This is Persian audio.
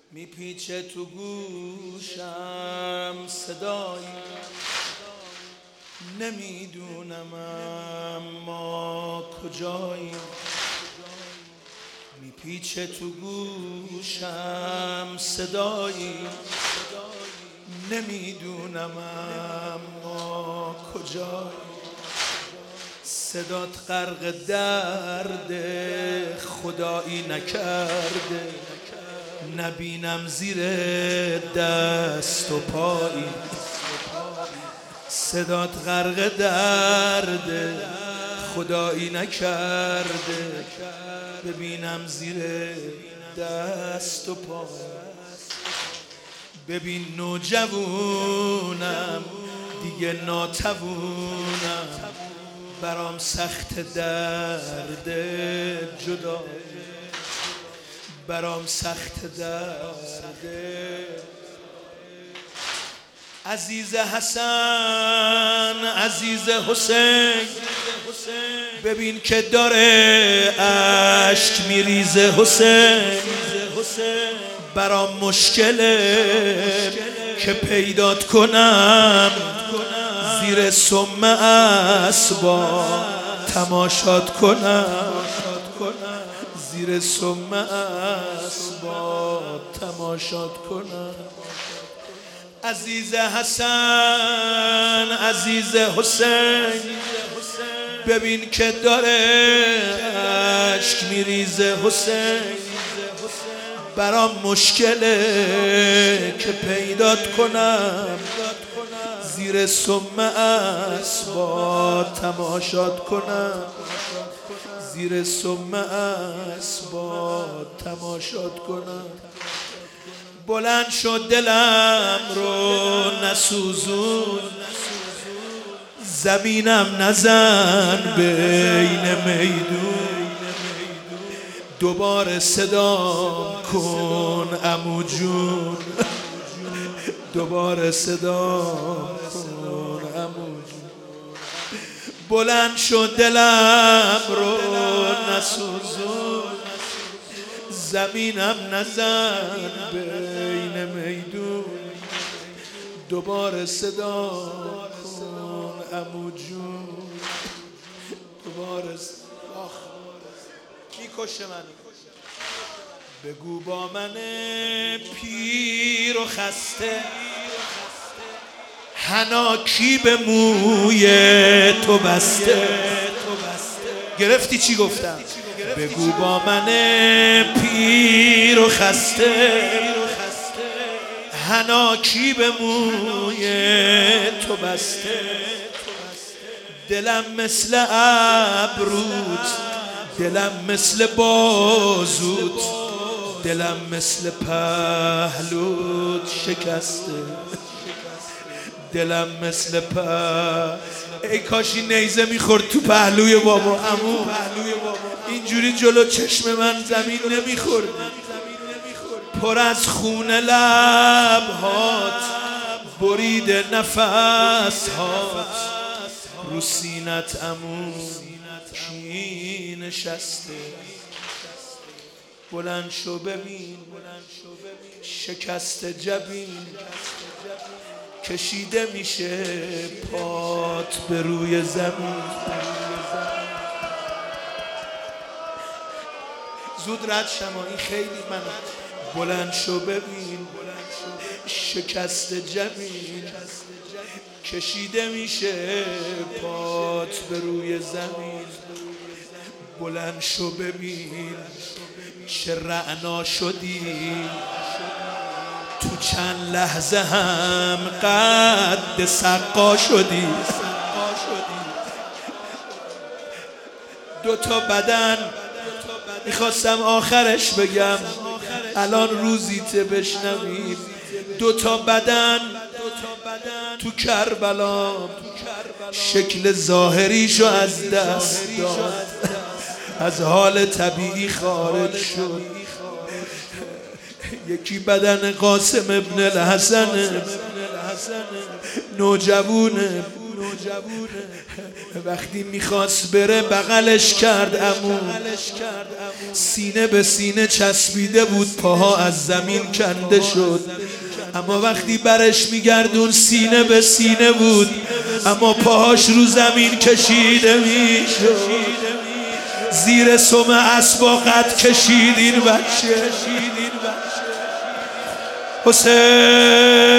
میپیچه تو گوشم صدایی، نمیدونم اما کجایی. میپیچه تو گوشم صدایی، نمیدونم اما کجایی. صدات غرق درد خدایی نکرده، نبینم زیر دست و پایی. صدات غرق درد خدایی نکرده، ببینم زیر دست و پایی. ببین نوجوونم دیگه ناتوونم، برام سخت درد جدا، برام سخت درد. عزیز حسن، عزیز حسین، ببین که داره اشک میریزه حسین. برام مشکله که پیدات کنم، زیر سم اسبا تماشات کنم، زیر سم اسبا تماشات کنم. عزیز حسن، عزیز حسین، ببین که داره اشک میریزه حسین. برام مشکله که پیدات کنم، زیر سم اسبا تماشات کنم، زیر سم اسبا تماشات کنم. بلند شد دلم رو نسوزون، زمینم نزن بین میدون. دوباره صدام کن عمو جون، دوباره صدام کن عمو جون. بلند شد دلم رو نسوزون، زمینم نزن بین میدون. دوباره صدام کن عمو جون، دوباره میکشه منو. بگو با من پیر و خسته، حناکی به موی تو بسته. گرفتی چی گفتم؟ بگو با من پیر و خسته، حناکی به موی تو بسته. دلم مثل ابروت، دلم مثل بازوت، دلم مثل پهلوت شکسته. دلم مثل ای کاشی نیزه میخورد تو پهلوی بابا عمو، اینجوری جلو چشم من زمین نمیخورد. پر از خون لبهات، برید نفس هات، رو سینت عمو کی نشسته. بلند شو ببین شکست جبین، کشیده میشه پات به روی زمین. زود رد شما، این خیلی منو. بلند شو ببین شکست جبین، کشیده میشه پات به روی زمین. بلند شو ببین چه رعنا شدی، تو چند لحظه هم قد سقا شدی. دوتا بدن میخواستم آخرش بگم، الان روزیت بشنویم. دوتا بدن تو کربلا شکل ظاهریشو از دست داد، از حال طبیعی خارج شد. یکی بدن قاسم ابن الحسن، نوجوونه، وقتی میخواست بره بغلش کرد عمو، سینه به سینه چسبیده بود، پاها از زمین کنده شد. اما وقتی برش میگردون سینه به سینه بود، اما پاهاش رو زمین کشیده میشد. زیر سم اسباقت کشید این بچه. حسین